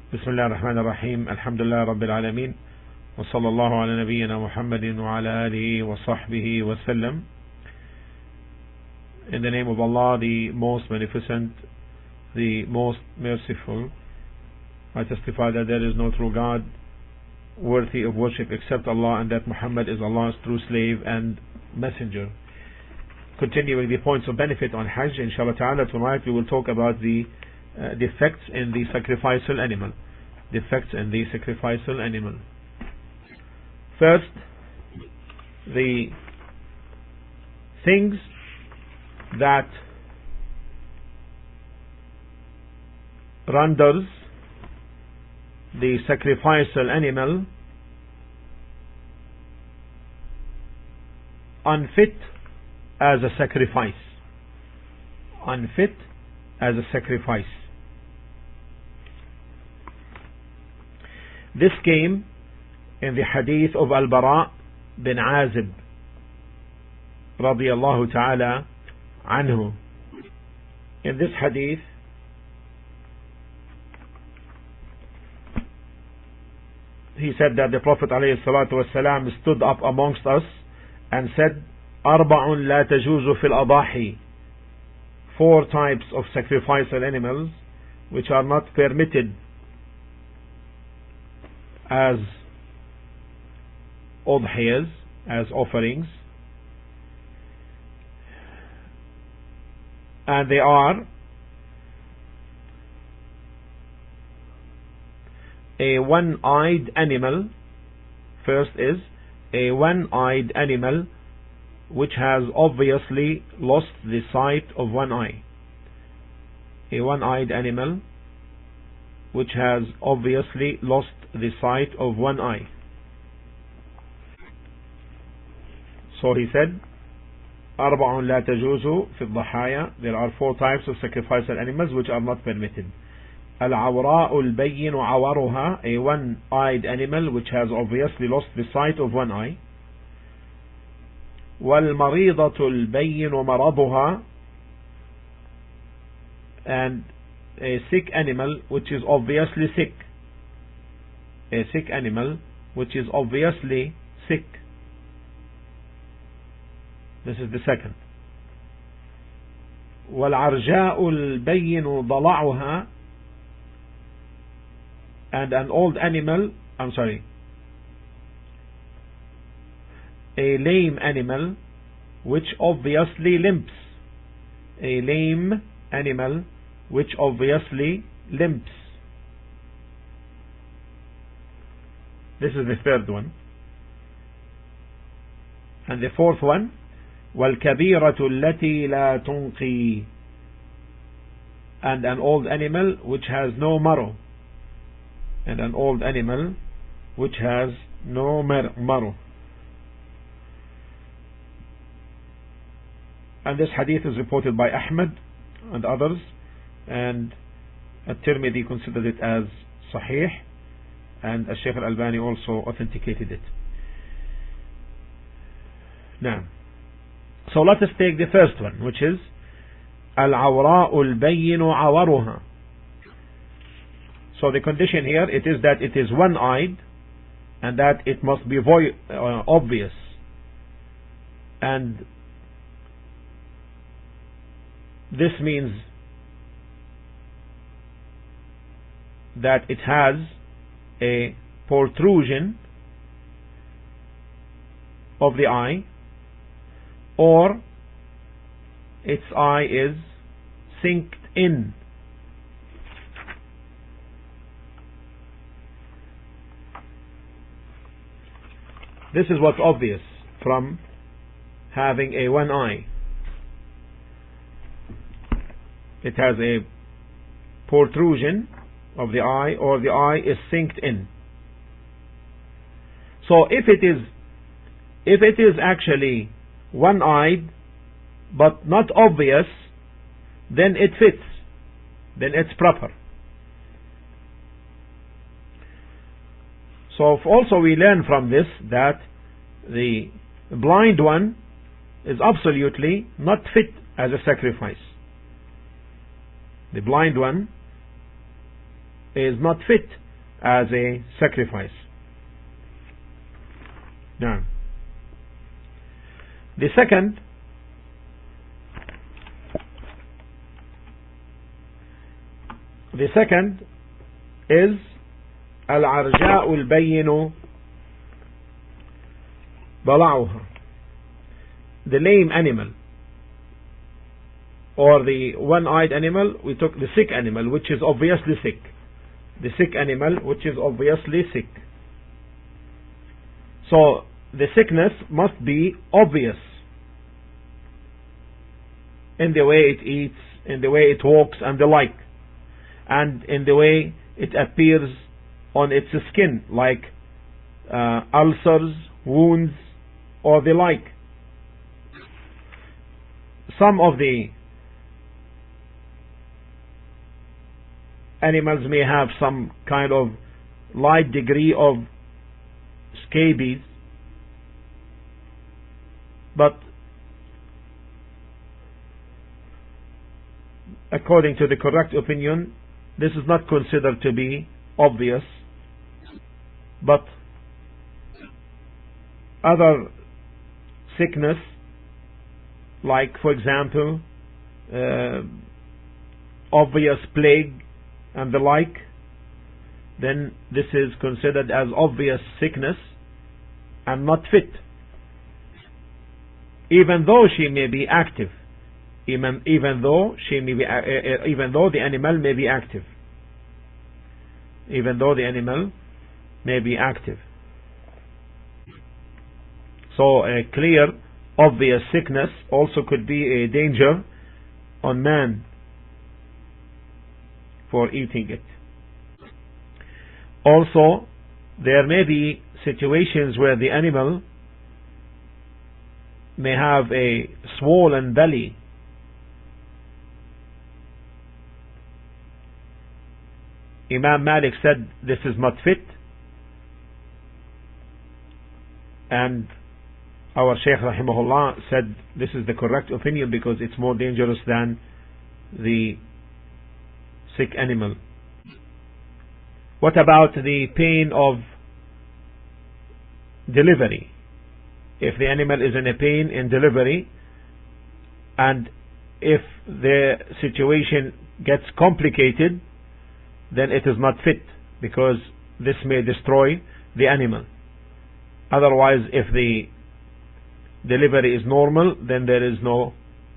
بسم الله الرحمن الرحيم الحمد لله رب العالمين وصلى الله على نبينا محمد وعلى آله وصحبه وسلم. In the name of Allah, the most beneficent, the most merciful, I testify that there is no true God worthy of worship except Allah, and that Muhammad is Allah's true slave and messenger. Continuing the points of benefit on Hajj, inshallah ta'ala, tonight we will talk about the defects in the sacrificial animal. Defects in the sacrificial animal. First, the things that renders the sacrificial animal unfit as a sacrifice. Unfit as a sacrifice. This came in the hadith of Al-Bara bin Azib radiyallahu ta'ala anhu. In this hadith, he said that the Prophet ﷺ stood up amongst us and said, أربع لا تجوز في الأضاحي. 4 types of sacrificial animals which are not permitted as udhiyas, as offerings, and they are a one-eyed animal. First is a one-eyed animal which has obviously lost the sight of one eye. A one-eyed animal which has obviously lost the sight of one eye. So he said, أربع لا تجوز في الضحايا. There are 4 types of sacrificial animals which are not permitted. العوراء البين عورها, a one-eyed animal which has obviously lost the sight of one eye. والمريضة البين مرضها, and a sick animal which is obviously sick. A sick animal which is obviously sick. This is the second. والعرجاء البين ضلعها, and an old animal, a lame animal which obviously limps. A lame animal which obviously limps. This is the third one. And the fourth one, والكبيرة التي لا تنقي, and an old animal which has no marrow. And an old animal which has no marrow. And this hadith is reported by Ahmad and others, and At-Tirmidhi considered it as Sahih, and Shaykh Al-Albani also authenticated it. Now, so let us take the first one, which is Al-Awra'u al-Bayyin Awaruha. So the condition here, it is that it is one-eyed, and that it must be obvious. And this means that it has a protrusion of the eye, or its eye is synced in. This is what's obvious from having a one eye. It has a protrusion of the eye, or the eye is synced in. So if it is actually one-eyed but not obvious, then it fits, then it's proper. So also we learn from this that the blind one is absolutely not fit as a sacrifice. The blind one is not fit as a sacrifice. Now, the second is العرجاء البين ضلعها, the lame animal, or the one-eyed animal. We took the sick animal, which is obviously sick. The sick animal, which is obviously sick. So the sickness must be obvious in the way it eats, in the way it walks and the like, and in the way it appears on its skin, like ulcers, wounds, or the like. Some of the animals may have some kind of light degree of scabies, but according to the correct opinion, this is not considered to be obvious. But other sickness, like for example obvious plague and the like, then this is considered as obvious sickness and not fit, even though she may be active, even though the animal may be active, even though the animal may be active. So a clear, obvious sickness also could be a danger on man for eating it. Also, there may be situations where the animal may have a swollen belly, Imam Malik said this is not fit, and our Shaykh rahimahullah said this is the correct opinion because it's more dangerous than the sick animal. What about the pain of delivery? If the animal is in a pain in delivery, and if the situation gets complicated, then it is not fit, because this may destroy the animal. Otherwise, if the delivery is normal, then there is no.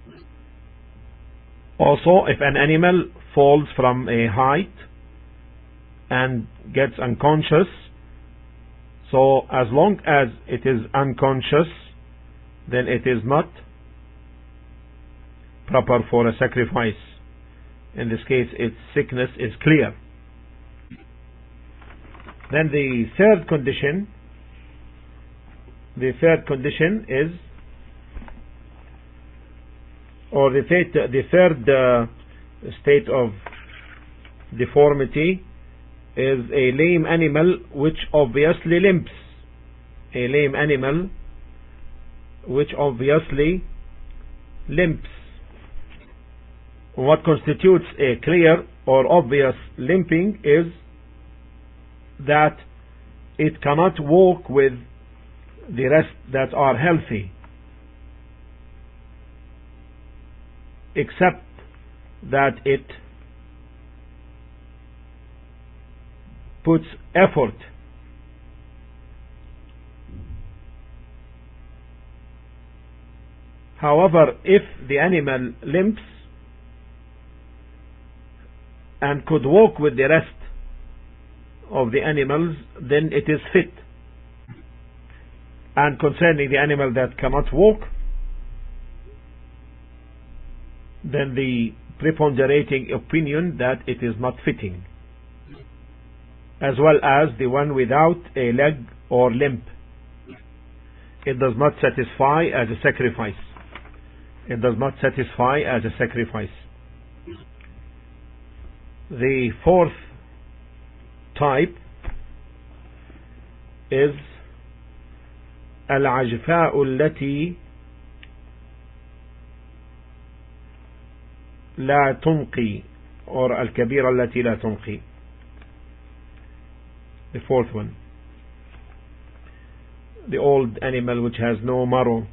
Also, if an animal falls from a height and gets unconscious, so as long as it is unconscious, then it is not proper for a sacrifice. In this case, its sickness is clear. Then the third condition is, or the third state of deformity is a lame animal which obviously limps. A lame animal which obviously limps. What constitutes a clear or obvious limping is that it cannot walk with the rest that are healthy, except that it puts effort. However, if the animal limps and could walk with the rest of the animals, then it is fit. And concerning the animal that cannot walk, then the preponderating opinion that it is not fitting, as well as the one without a leg or limp. It does not satisfy as a sacrifice. It does not satisfy as a sacrifice. The fourth type is العجفاء التي لا تنقي, or الكبيرة التي لا تنقي. The fourth one, the old animal which has no marrow.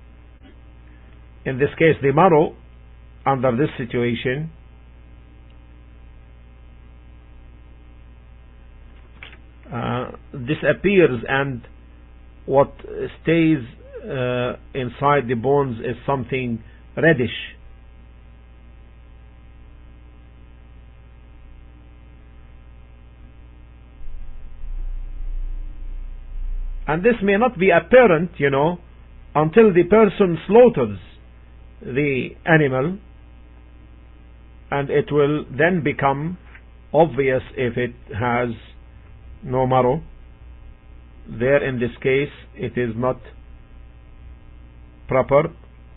In this case, the marrow under this situation disappears, and what stays inside the bones is something reddish. And this may not be apparent, until the person slaughters the animal, and it will then become obvious if it has no marrow. There, in this case, it is not proper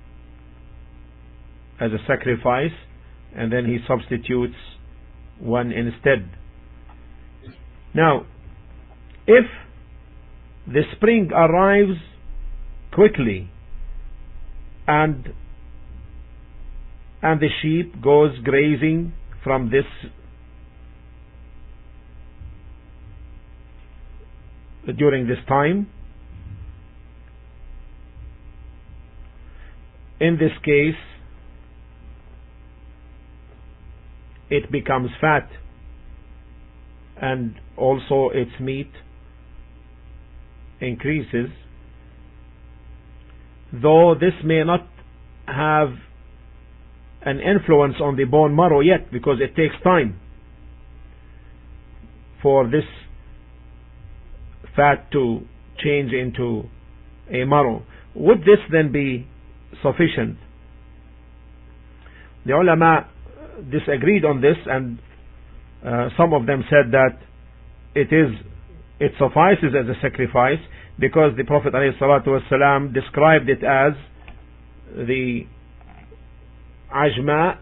as a sacrifice, and then he substitutes one instead. Now, if the spring arrives quickly and the sheep goes grazing from this during this time, in this case it becomes fat, and also its meat increases, though this may not have an influence on the bone marrow yet, because it takes time for this fat to change into a marrow. Would this then be sufficient? The ulama disagreed on this, and some of them said that it suffices as a sacrifice, because the Prophet ﷺ described it as the ajma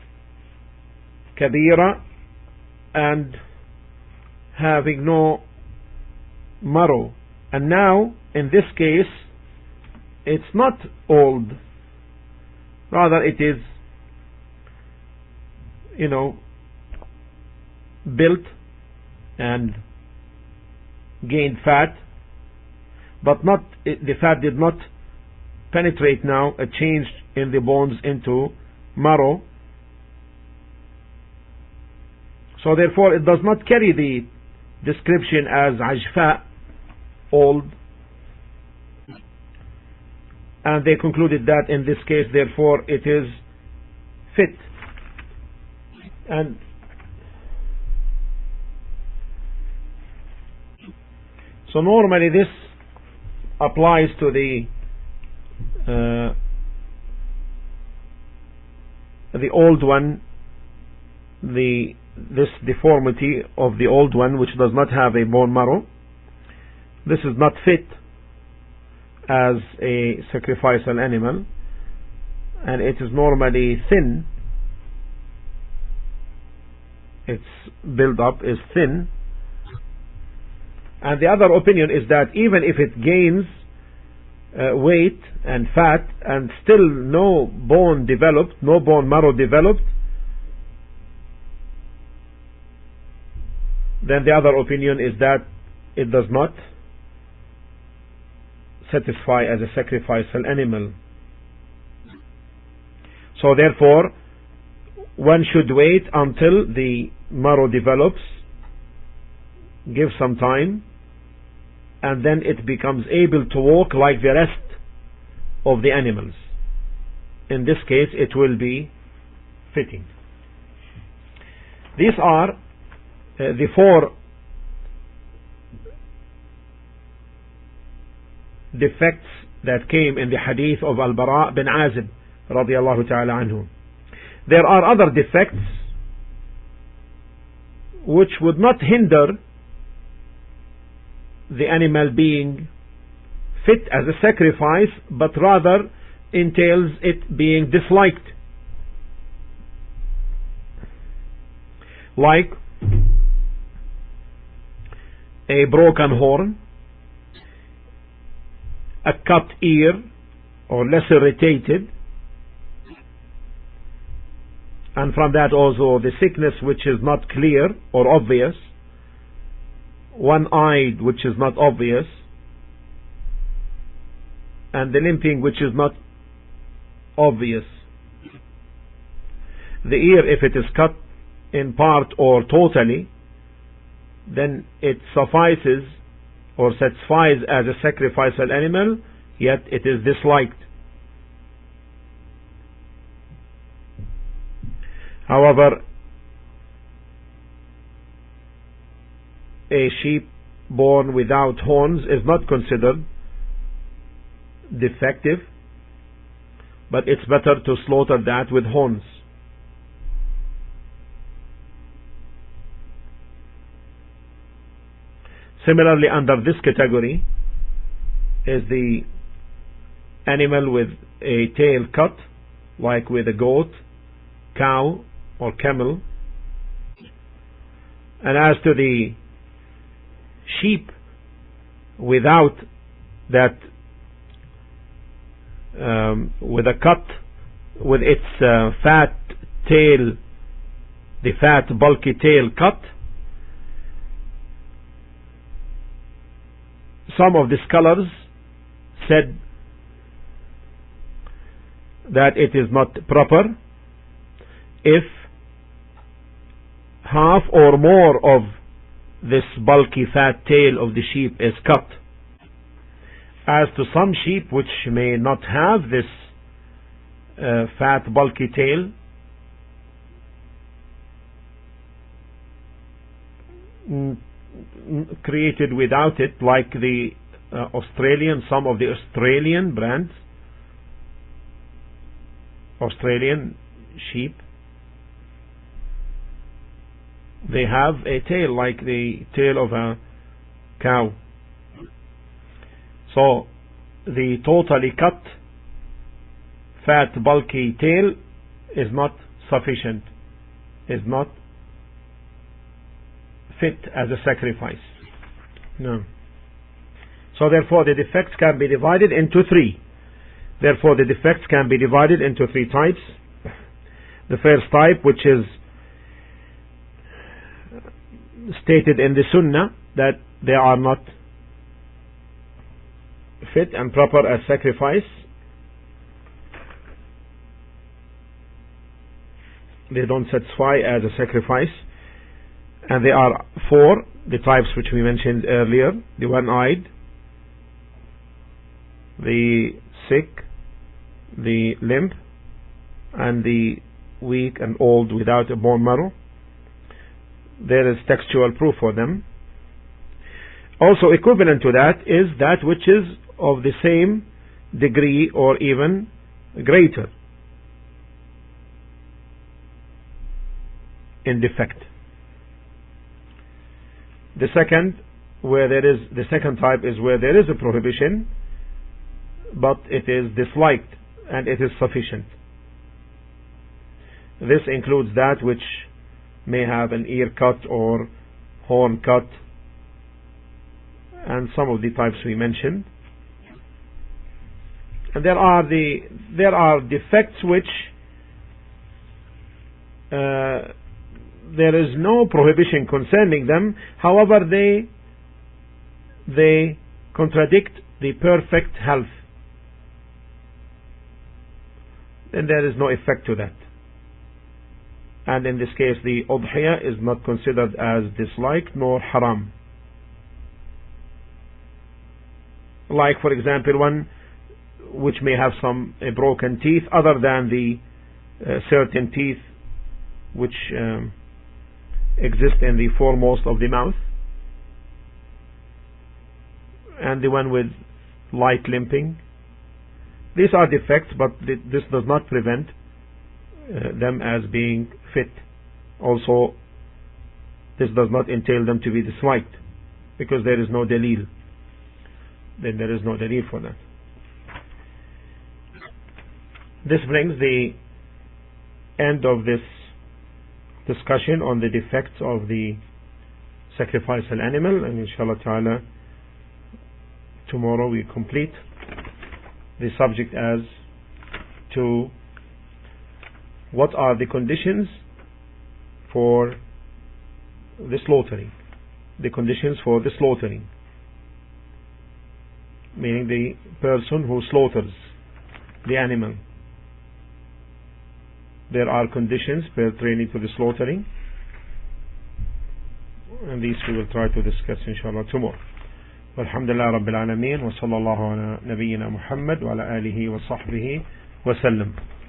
kabira and having no marrow. And now in this case it's not old, rather it is built and gained fat, but the fat did not penetrate now, it changed in the bones into marrow, so therefore it does not carry the description as ajfa, old, and they concluded that in this case therefore it is fit. And so normally this applies to the old one, this deformity of the old one which does not have a bone marrow. This is not fit as a sacrificial animal, and it is normally thin. Its build up is thin. And the other opinion is that even if it gains weight and fat and still no bone developed, no bone marrow developed, then the other opinion is that it does not satisfy as a sacrificial animal. So therefore one should wait until the marrow develops, give some time, and then it becomes able to walk like the rest of the animals. In this case it will be fitting. These are the four defects that came in the hadith of Al-Bara bin Azib radiyallahu ta'ala anhu. There are other defects which would not hinder the animal being fit as a sacrifice, but rather entails it being disliked, like a broken horn, a cut ear or lacerated, and from that also the sickness which is not clear or obvious, one-eyed, which is not obvious, and the limping, which is not obvious. The ear, if it is cut in part or totally, then it suffices or satisfies as a sacrificial animal, yet it is disliked. However, a sheep born without horns is not considered defective, but it's better to slaughter that with horns. Similarly, under this category is the animal with a tail cut, like with a goat, cow, or camel. And as to the sheep without that, with a cut, with its fat tail, the fat bulky tail cut, some of the scholars said that it is not proper if half or more of this bulky fat tail of the sheep is cut. As to some sheep which may not have this fat bulky tail, created without it, like the some of the Australian brands, Australian sheep, they have a tail like the tail of a cow. So the totally cut fat bulky tail is not sufficient, is not fit as a sacrifice. No. So therefore the defects can be divided into three. Therefore the defects can be divided into three types. The first type, which is stated in the Sunnah, that they are not fit and proper as sacrifice. They don't satisfy as a sacrifice. And they are four, the types which we mentioned earlier: the one-eyed, the sick, the limp, and the weak and old without a bone marrow. There is textual proof for them. Also equivalent to that is that which is of the same degree or even greater in defect. The second type is where there is a prohibition, but it is disliked and it is sufficient. This includes that which may have an ear cut or horn cut, and some of the types we mentioned. And there are defects which there is no prohibition concerning them. However, they contradict the perfect health. Then there is no effect to that. And in this case, the udhiyah is not considered as disliked nor haram. Like, for example, one which may have some broken teeth other than the certain teeth which exist in the foremost of the mouth, and the one with light limping. These are defects, but this does not prevent them as being fit. Also, this does not entail them to be disliked, because there is no dalil. Then there is no dalil for that. This brings the end of this discussion on the defects of the sacrificial animal, and inshallah ta'ala tomorrow we complete the subject as to what are the conditions for the slaughtering. the conditions for the slaughtering, meaning the person who slaughters the animal. There are conditions pertaining to the slaughtering, and these we will try to discuss inshallah tomorrow. Walhamdulillah Rabbil Alameen, wa sallallahu ala nabiyyina Muhammad wa ala alihi wa sahbihi wa sallam.